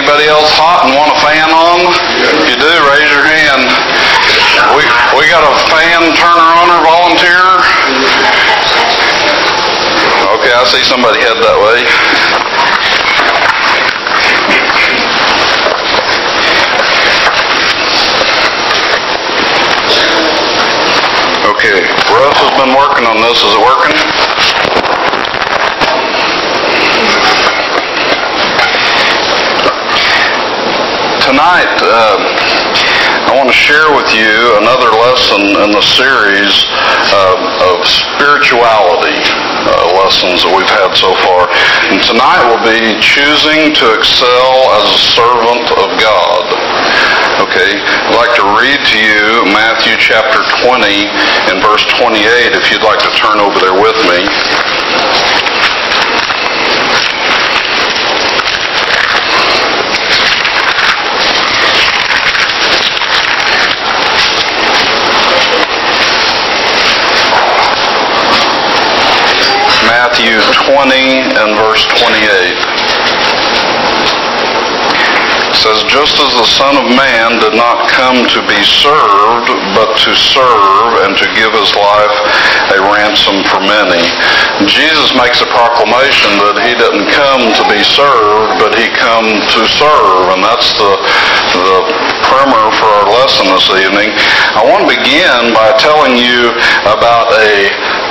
Anybody else hot and want a fan on? If you do, raise your hand. We got a fan turner-oner volunteer? Okay, I see somebody head that way. Okay, Russ has been working on this. Is it working? Tonight, I want to share with you another lesson in the series of spirituality lessons that we've had so far. And tonight will be choosing to excel as a servant of God. Okay, I'd like to read to you Matthew chapter 20 and verse 28, if you'd like to turn over there with me. Matthew 20 and verse 28. It says, just as the Son of Man did not come to be served, but to serve and to give his life a ransom for many. Jesus makes a proclamation that he didn't come to be served, but he come to serve. And that's the primer for our lesson this evening. I want to begin by telling you about a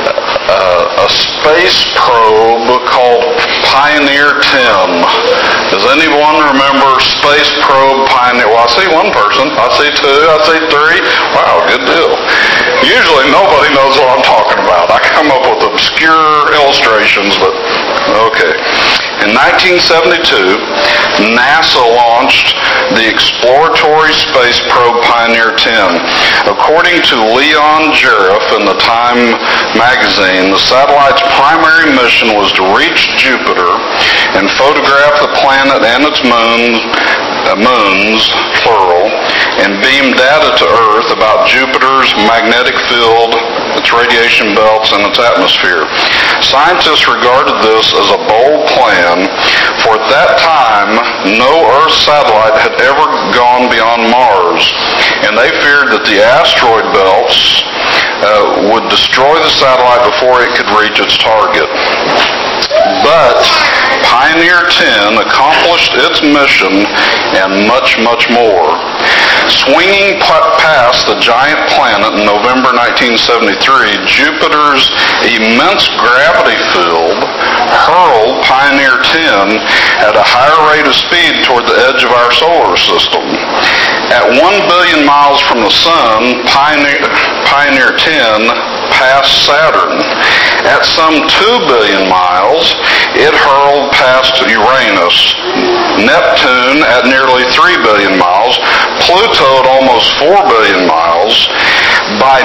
space probe called Pioneer 10. Does anyone remember Space Probe Pioneer? Well, I see one person. I see two. I see three. Wow, good deal. Usually nobody knows what I'm talking about. I come up with obscure illustrations, but okay. In 1972, NASA launched the exploratory space probe Pioneer 10. According to Leon Jurif in the Time magazine, the satellite's primary mission was to reach Jupiter and photograph the planet and its moons, plural, and beam data to Earth about Jupiter's magnetic field, its radiation belts, and its atmosphere. Scientists regarded this as a bold plan, for at that time, no Earth satellite had ever gone beyond Mars, and they feared that the asteroid belts would destroy the satellite before it could reach its target. But Pioneer 10 accomplished its mission and much, much more. Swinging past the giant planet in November 1973, Jupiter's immense gravity field hurled Pioneer 10 at a higher rate of speed toward the edge of our solar system. At 1 billion miles from the Sun, Pioneer 10 passed Saturn. At some 2 billion miles, it hurled past Uranus, Neptune at nearly 3 billion miles, Pluto at almost 4 billion miles. By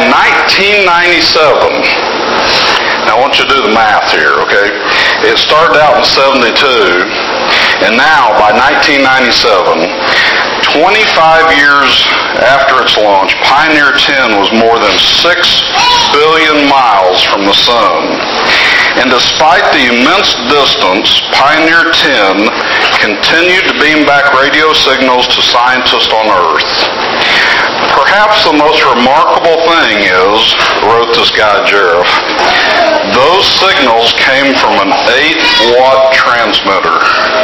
1997, now I want you to do the math here, okay? It started out in 72, and now by 1997, 25 years after its launch, Pioneer 10 was more than 6 billion miles from the Sun. And despite the immense distance, Pioneer 10 continued to beam back radio signals to scientists on Earth. Perhaps the most remarkable thing is, wrote this guy Jurif, those signals came from an 8-watt transmitter.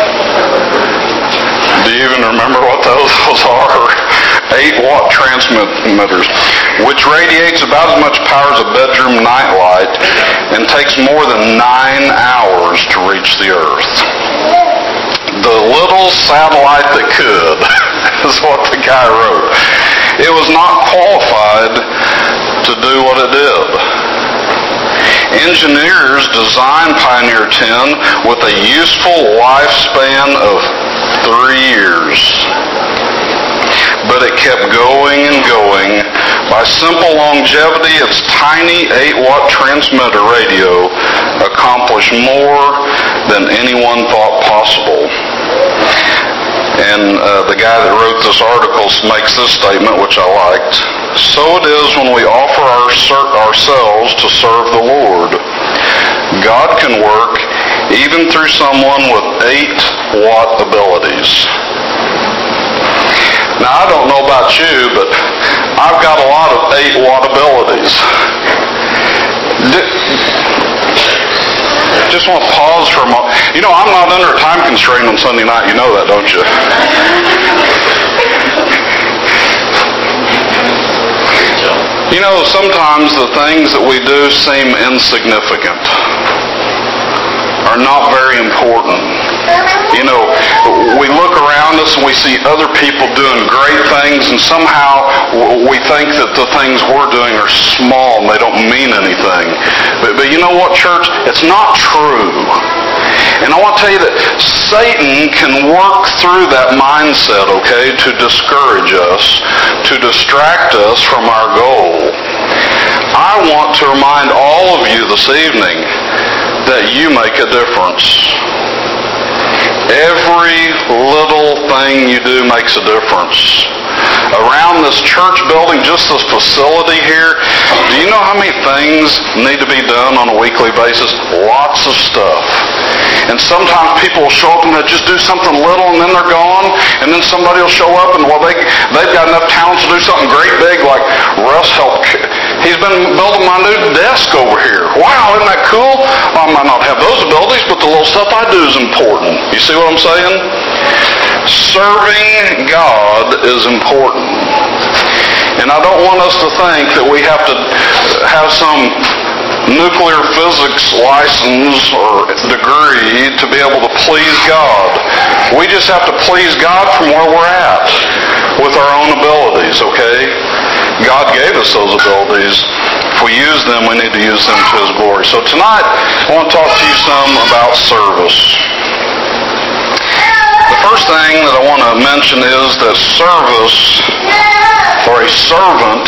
Do you even remember what those are? 8-watt transmitters, which radiates about as much power as a bedroom nightlight and takes more than 9 hours to reach the Earth. The little satellite that could, is what the guy wrote. It was not qualified to do what it did. Engineers designed Pioneer 10 with a useful lifespan of 3 years. But it kept going and going. By simple longevity, its tiny 8-watt transmitter radio accomplished more than anyone thought possible. And the guy that wrote this article makes this statement, which I liked. So it is when we offer ourselves to serve the Lord. God can work even through someone with 8-watt abilities. Now, I don't know about you, but I've got a lot of 8-watt abilities. Just want to pause for a moment. You know, I'm not under a time constraint on Sunday night. You know that, don't you? You know, sometimes the things that we do seem insignificant, are not very important. You know, we look around us and we see other people doing great things, and somehow we think that the things we're doing are small and they don't mean anything. But you know what, church? It's not true. And I want to tell you that Satan can work through that mindset, okay, to discourage us, to distract us from our goal. I want to remind all of you this evening that you make a difference. Every little thing you do makes a difference. Around this church building, just this facility here, do you know how many things need to be done on a weekly basis? Lots of stuff. And sometimes people will show up and they'll just do something little and then they're gone. And then somebody will show up and, well, they've got enough talent to do something great big, like Russ helped. He's been building my new desk over here. Wow, isn't that cool? I might not have those abilities, but the little stuff I do is important. You see what I'm saying? Serving God is important. And I don't want us to think that we have to have some nuclear physics license or degree to be able to please God. We just have to please God from where we're at with our own abilities, okay? God gave us those abilities. If we use them, we need to use them to His glory. So tonight, I want to talk to you some about service. The first thing that I want to mention is that service, or a servant,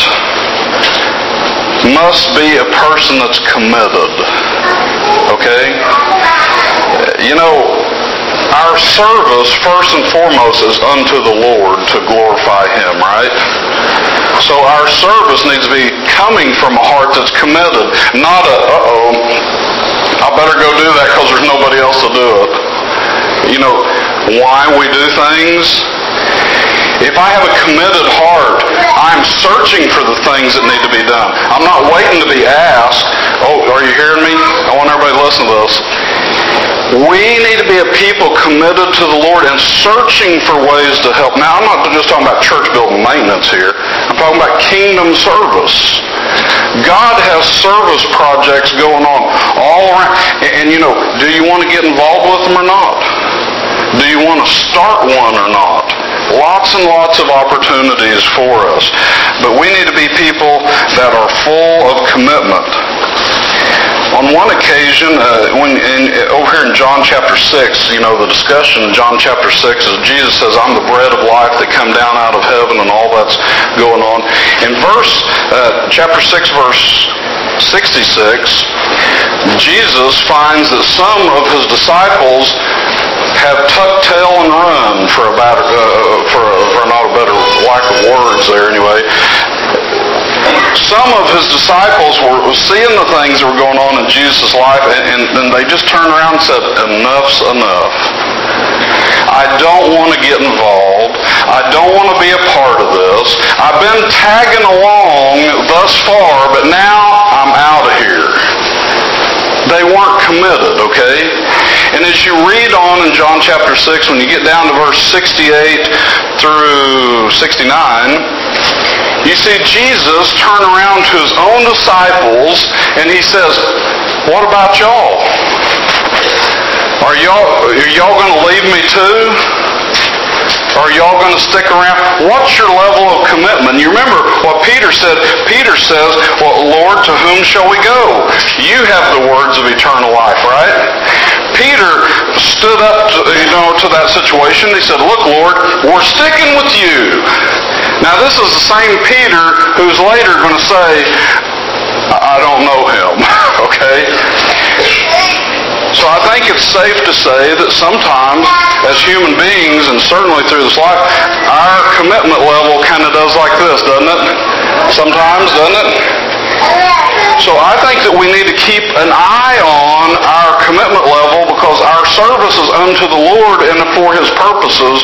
must be a person that's committed. Okay? You know, our service, first and foremost, is unto the Lord to glorify Him, right? So our service needs to be coming from a heart that's committed, not I better go do that because there's nobody else to do it. You know, why we do things? If I have a committed heart, I'm searching for the things that need to be done. I'm not waiting to be asked. Oh, are you hearing me? I want everybody to listen to this. We need to be a people committed to the Lord and searching for ways to help. Now, I'm not just talking about church building maintenance here. I'm talking about kingdom service. God has service projects going on all around. And you know, do you want to get involved with them or not? Do you want to start one or not? Lots and lots of opportunities for us. But we need to be people that are full of commitment. On one occasion, over here in John chapter 6, you know, the discussion in John chapter 6 is Jesus says, I'm the bread of life that come down out of heaven, and all that's going on. In chapter 6, verse 66, Jesus finds that some of His disciples have tucked tail and run, for not a better lack of words there anyway. Some of His disciples were seeing the things that were going on in Jesus' life, and they just turned around and said, enough's enough. I don't want to get involved. I don't want to be a part of this. I've been tagging along thus far, but now I'm out of here. They weren't committed, okay? And as you read on in John chapter 6, when you get down to verse 68 through 69, you see Jesus turn around to His own disciples and He says, what about y'all? Are y'all going to leave me too? Or are y'all going to stick around? What's your level of commitment? You remember what Peter said. Peter says, well, Lord, to whom shall we go? You have the words of eternal life, right? Peter stood up to that situation. He said, look, Lord, we're sticking with you. Now, this is the same Peter who's later going to say, I don't know him, okay? So I think it's safe to say that sometimes, as human beings, and certainly through this life, our commitment level kind of does like this, doesn't it? Sometimes, doesn't it? So I think that we need to keep an eye on our commitment level, because our service is unto the Lord and for His purposes.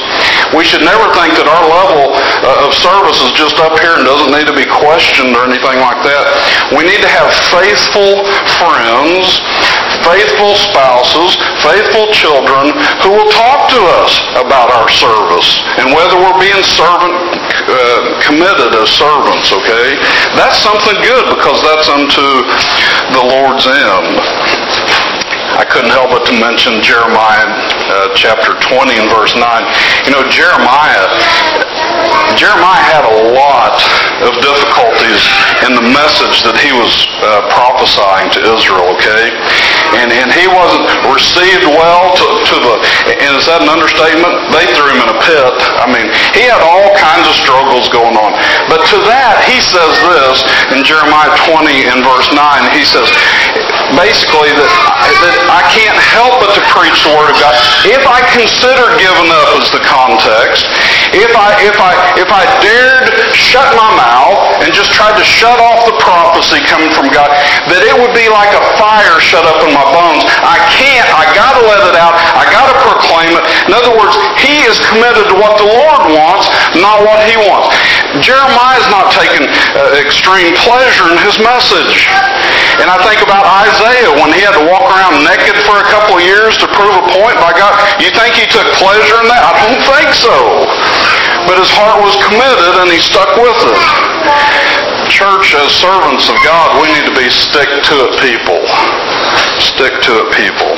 We should never think that our level of service is just up here and doesn't need to be questioned or anything like that. We need to have faithful friends, faithful spouses, faithful children who will talk to us about our service and whether we're being committed as servants, okay? That's something good because that's unto the Lord's end. I couldn't help but to mention Jeremiah chapter 20 and verse 9. You know, Jeremiah had a lot of difficulties in the message that he was prophesying to Israel, okay? And he wasn't received well and is that an understatement? They threw him in a pit. I mean, he had all kinds of struggles going on. But to that, he says this in Jeremiah 20 and verse 9. He says, basically, that I can't help but to preach the Word of God. If I consider giving up as the context, if I dared shut my mouth and just tried to shut off the prophecy coming from God, that it would be like a fire shut up in my bones. I can't. I got to let it out. I got to proclaim it. In other words, he is committed to what the Lord wants, not what he wants. Jeremiah's not taking extreme pleasure in his message. And I think about Isaiah when he had to walk around naked for a couple of years to prove a point. By God, you think he took pleasure in that? I don't think so. But his heart was committed and he stuck with it. Church, as servants of God, we need to be stick-to-it people. Stick-to-it people.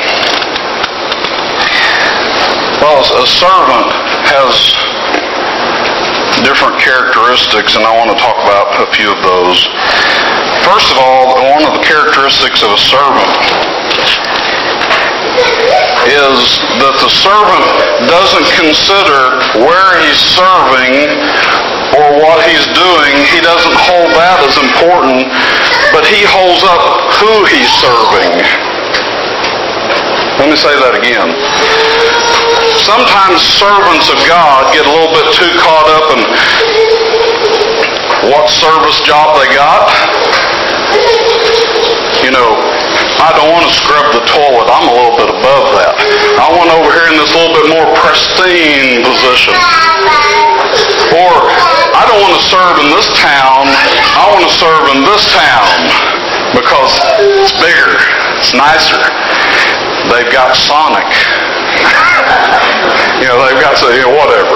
Well, a servant has different characteristics, and I want to talk about a few of those. First of all, one of the characteristics of a servant is that the servant doesn't consider where he's serving or what he's doing. He doesn't hold that as important, but he holds up who he's serving. Let me say that again. Sometimes servants of God get a little bit too caught up in what service job they got. You know, I don't want to scrub the toilet. I'm a little bit above that. I want over here in this little bit more pristine position. Or, I don't want to serve in this town. I want to serve in this town because it's bigger. It's nicer. They've got Sonic. They've got whatever.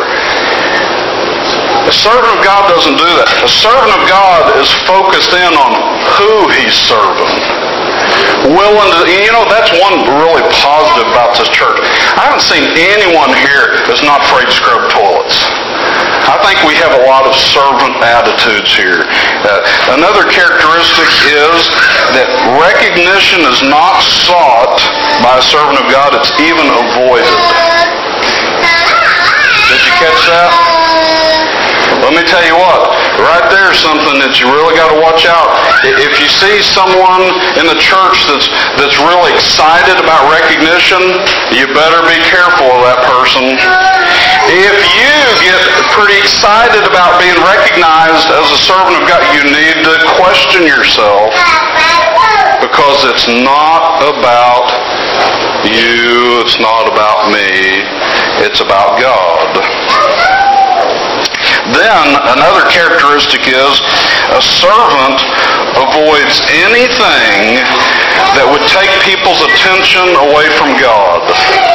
A servant of God doesn't do that. A servant of God is focused in on who he's serving. Willing to, that's one really positive about this church. I haven't seen anyone here that's not afraid to scrub toilets. I think we have a lot of servant attitudes here. Another characteristic is that recognition is not sought by a servant of God, it's even avoided. Did you catch that? Let me tell you what, right there is something that you really got to watch out. If you see someone in the church that's really excited about recognition, you better be careful of that person. If you get pretty excited about being recognized as a servant of God, you need to question yourself because it's not about you, it's not about me, it's about God. Then, another characteristic is a servant avoids anything that would take people's attention away from God.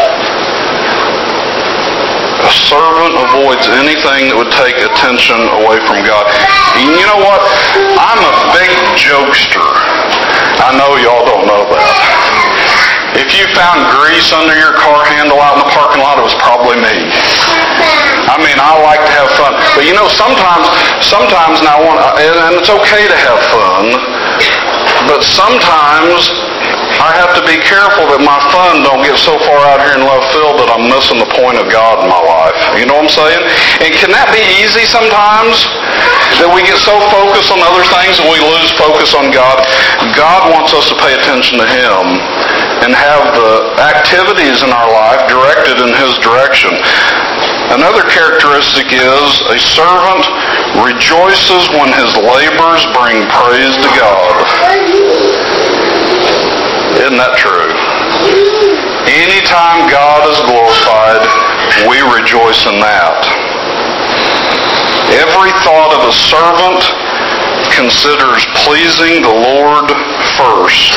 A servant avoids anything that would take attention away from God. And you know what? I'm a big jokester. I know y'all don't know that. If you found grease under your car handle out in the parking lot, it was probably me. I mean, I like to have fun. But sometimes now, and it's okay to have fun, but sometimes I have to be careful that my fun don't get so far out here in left field that I'm missing the point of God in my life. You know what I'm saying? And can that be easy sometimes? That we get so focused on other things and we lose focus on God? God wants us to pay attention to Him and have the activities in our life directed in His direction. Another characteristic is a servant rejoices when his labors bring praise to God. Isn't that true? Anytime God is glorified, we rejoice in that. Every thought of a servant considers pleasing the Lord first.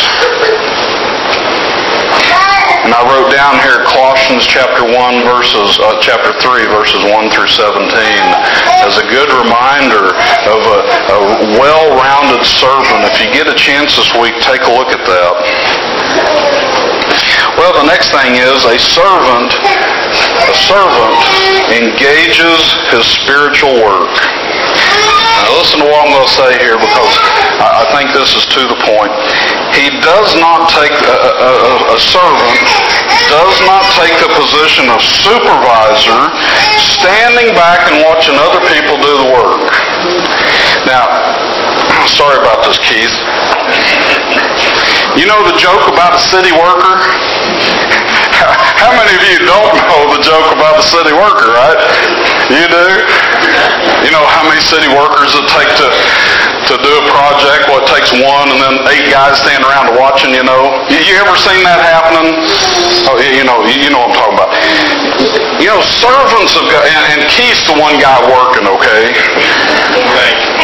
And I wrote down here Colossians chapter 3, verses 1 through 17, as a good reminder of a well-rounded servant. If you get a chance this week, take a look at that. Well, the next thing is a servant engages his spiritual work. Now listen to what I'm going to say here, because I think this is to the point. A servant does not take the position of supervisor, standing back and watching other people do the work. Now, sorry about this, Keith. You know the joke about a city worker? How many of you don't know the joke about the city worker, right? You do? You know how many city workers it takes to do a project? Well, it takes one and then 8 guys stand around watching, You ever seen that happening? Oh, you know what I'm talking about. Servants of God, and Keith's the one guy working, okay? Thank you.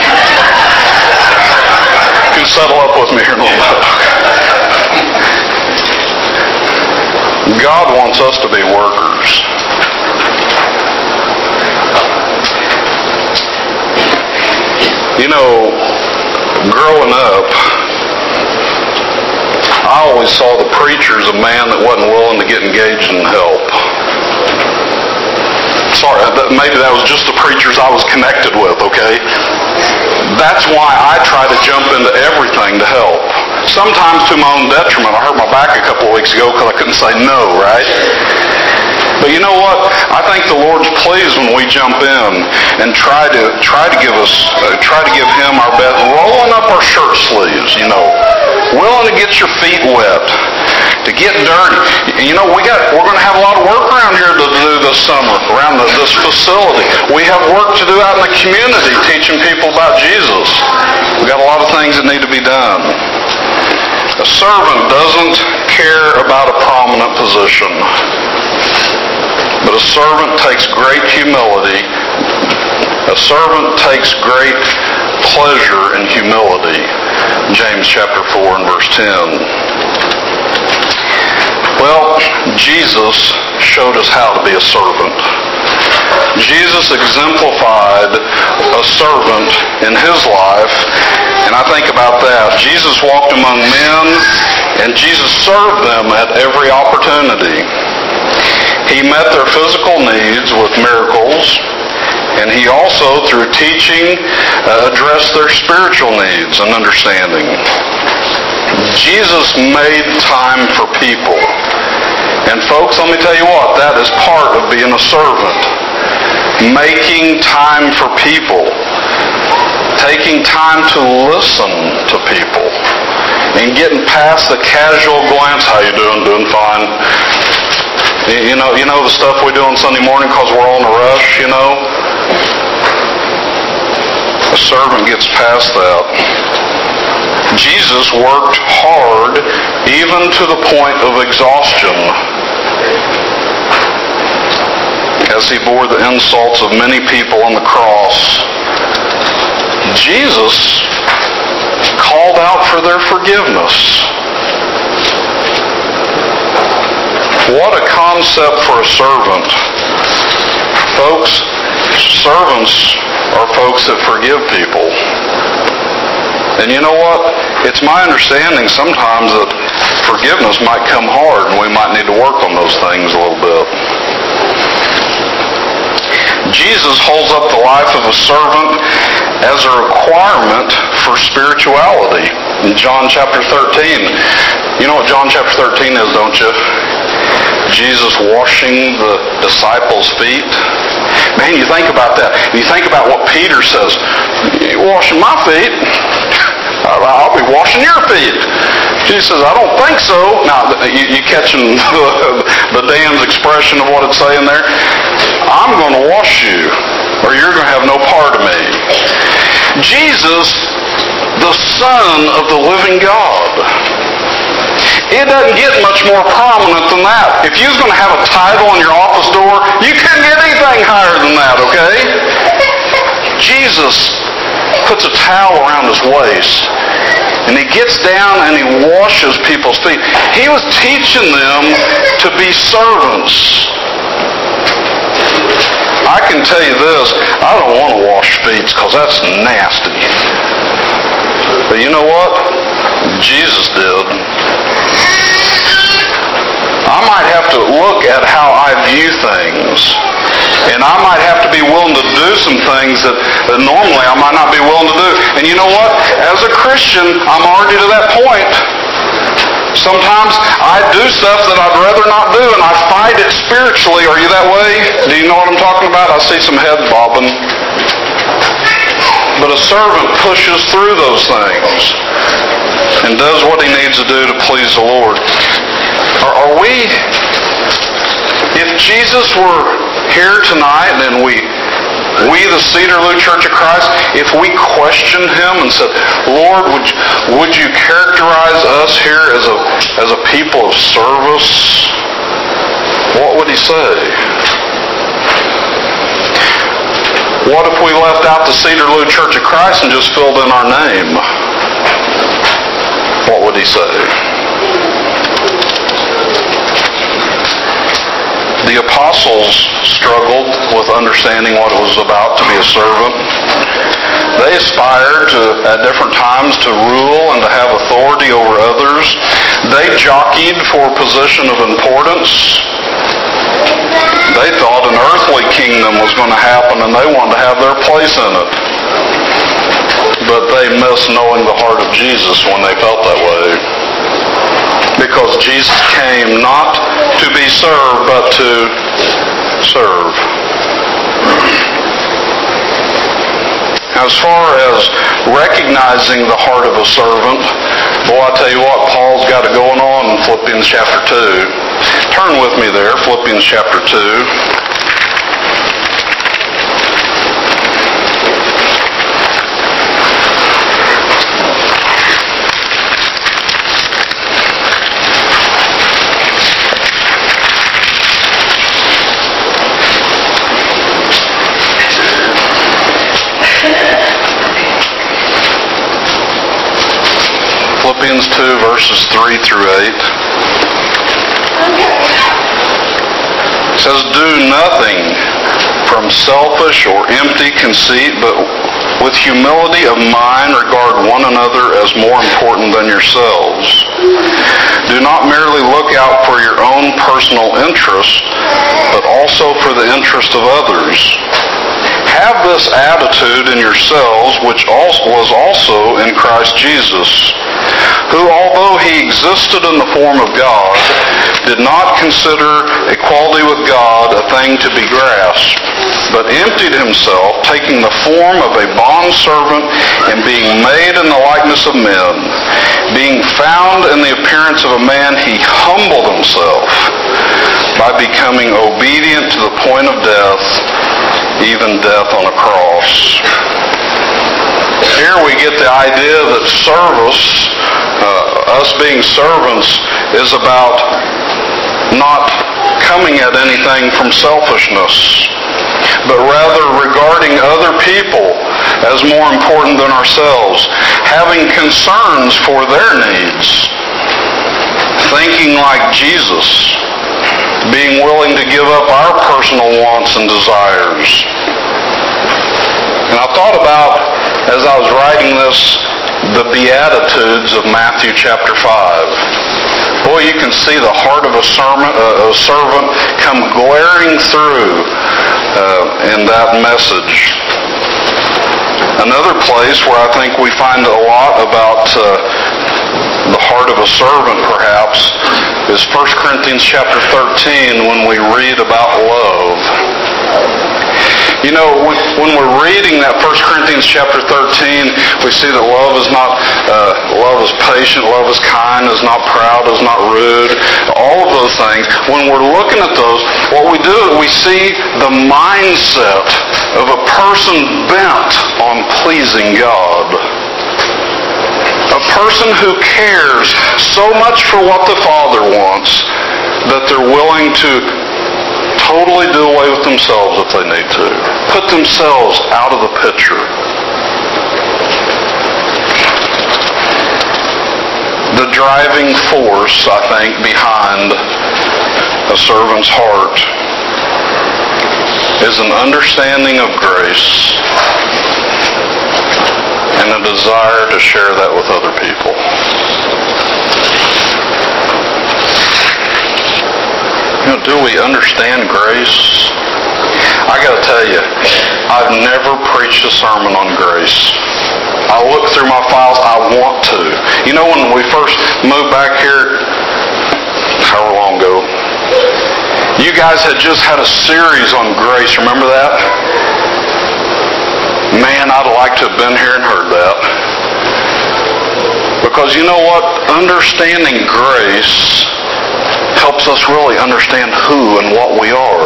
You can settle up with me here in a little bit. God wants us to be workers. Growing up, I always saw the preacher as a man that wasn't willing to get engaged in help. Sorry, maybe that was just the preachers I was connected with, okay? That's why I try to jump into everything to help. Sometimes to my own detriment. I hurt my back a couple of weeks ago because I couldn't say no, right? But you know what? I think the Lord's pleased when we jump in and try to give Him our best, rolling up our shirt sleeves, willing to get your feet wet, to get dirty. We're going to have a lot of work around here to do this summer, around this facility. We have work to do out in the community, teaching people about Jesus. We've got a lot of things that need to be done. A servant doesn't care about a prominent position, but a servant takes great humility. A servant takes great pleasure in humility. James chapter 4 and verse 10. Well, Jesus showed us how to be a servant. Jesus exemplified a servant in His life, and I think about that. Jesus walked among men, and Jesus served them at every opportunity. He met their physical needs with miracles, and He also, through teaching, addressed their spiritual needs and understanding. Jesus made time for people. And folks, let me tell you what, that is part of being a servant. Making time for people. Taking time to listen to people. And getting past the casual glance, how you doing? Doing fine. You know the stuff we do on Sunday morning because we're all in a rush, A servant gets past that. Jesus worked hard even to the point of exhaustion as He bore the insults of many people on the cross. Jesus called out for their forgiveness. What a concept for a servant. Folks, servants are folks that forgive people. And you know what? It's my understanding sometimes that forgiveness might come hard and we might need to work on those things a little bit. Jesus holds up the life of a servant as a requirement for spirituality. In John chapter 13, you know what John chapter 13 is, don't you? Jesus washing the disciples' feet. Man, you think about that. You think about what Peter says. You're washing my feet. I'll be washing your feet. Jesus says, I don't think so. Now, you catching the Dan's expression of what it's saying there? I'm going to wash you, or you're going to have no part of me. Jesus, the Son of the living God, It doesn't get much more prominent than that. If you're going to have a title on your office door, you can't get anything higher than that, okay? Jesus puts a towel around his waist, and he gets down and he washes people's feet. He was teaching them to be servants. I can tell you this, I don't want to wash feet because that's nasty. But you know what? Jesus did. I might have to look at how I view things. And I might have to be willing to do some things that normally I might not be willing to do. And you know what? As a Christian, I'm already to that point. Sometimes I do stuff that I'd rather not do, and I fight it spiritually. Are you that way? Do you know what I'm talking about? I see some heads bobbing. But a servant pushes through those things and does what he needs to do to please the Lord. Are we, if Jesus were here tonight and we the Cedarloo Church of Christ, if we questioned him and said, Lord, would you characterize us here as a people of service? What would he say? What if we left out the Cedarloo Church of Christ and just filled in our name? What would he say? The apostles struggled with understanding what it was about to be a servant. They aspired at different times to rule and to have authority over others. They jockeyed for a position of importance. They thought an earthly kingdom was going to happen and they wanted to have their place in it. But they missed knowing the heart of Jesus when they felt that way. Because Jesus came not to be served, but to serve. As far as recognizing the heart of a servant, boy, I tell you what, Paul's got it going on in Philippians chapter 2. Turn with me there, Philippians chapter 2. Philippians 2, verses 3 through 8. It says, do nothing from selfish or empty conceit, but with humility of mind regard one another as more important than yourselves. Do not merely look out for your own personal interest, but also for the interest of others. Have this attitude in yourselves, which was also in Christ Jesus, who, although he existed in the form of God, did not consider equality with God a thing to be grasped, but emptied himself, taking the form of a bondservant and being made in the likeness of men. Being found in the appearance of a man, he humbled himself by becoming obedient to the point of death, even death on a cross. Here we get the idea that service, us being servants, is about not coming at anything from selfishness, but rather regarding other people as more important than ourselves, having concerns for their needs, thinking like Jesus, being willing to give up our personal wants and desires. And I thought about, as I was writing this, the Beatitudes of Matthew chapter 5. Boy, you can see the heart of a servant come glaring through in that message. Another place where I think we find a lot about the heart of a servant, perhaps, is 1 Corinthians chapter 13 when we read about love. You know, when we're reading that 1 Corinthians chapter 13, we see that love is patient, love is kind, is not proud, is not rude, all of those things. When we're looking at those, what we do is we see the mindset of a person bent on pleasing God. A person who cares so much for what the Father wants that they're willing to totally do away with themselves if they need to. Put themselves out of the picture. The driving force, I think, behind a servant's heart is an understanding of grace and a desire to share that with other people. Do we understand grace? I got to tell you, I've never preached a sermon on grace. I look through my files, I want to. You know, when we first moved back here, however long ago, you guys had just had a series on grace. Remember that? Man, I'd like to have been here and heard that. Because you know what? Understanding grace helps us really understand who and what we are.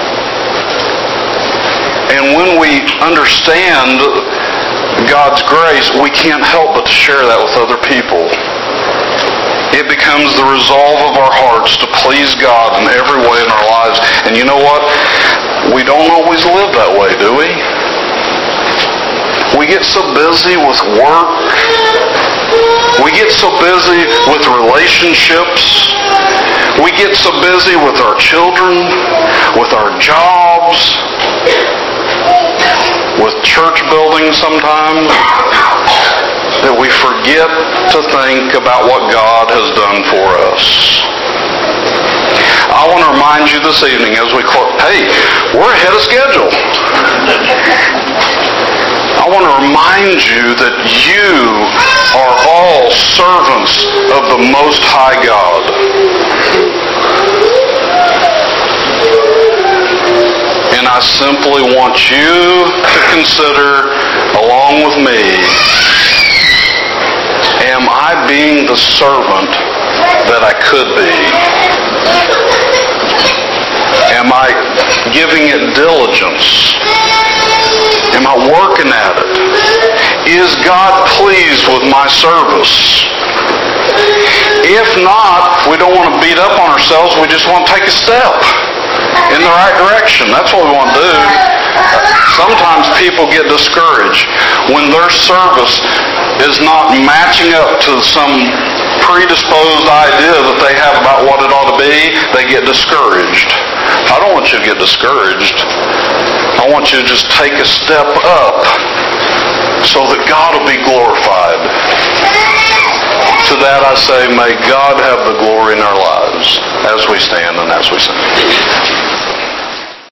And when we understand God's grace, we can't help but to share that with other people. It becomes the resolve of our hearts to please God in every way in our lives. And you know what? We don't always live that way, do we? We get so busy with work. We get so busy with relationships. We get so busy with our children, with our jobs, with church buildings sometimes, that we forget to think about what God has done for us. I want to remind you this evening as we close, hey, we're ahead of schedule. I want to remind you that you are all servants of the Most High God. And I simply want you to consider, along with me, am I being the servant that I could be? Am I giving it diligence? Am I working at it? Is God pleased with my service? If not, we don't want to beat up on ourselves. We just want to take a step in the right direction. That's what we want to do. Sometimes people get discouraged when their service is not matching up to some predisposed idea that they have about what it ought to be. They get discouraged. I don't want you to get discouraged. I want you to just take a step up so that God will be glorified. To that I say, may God have the glory in our lives as we stand and as we sing.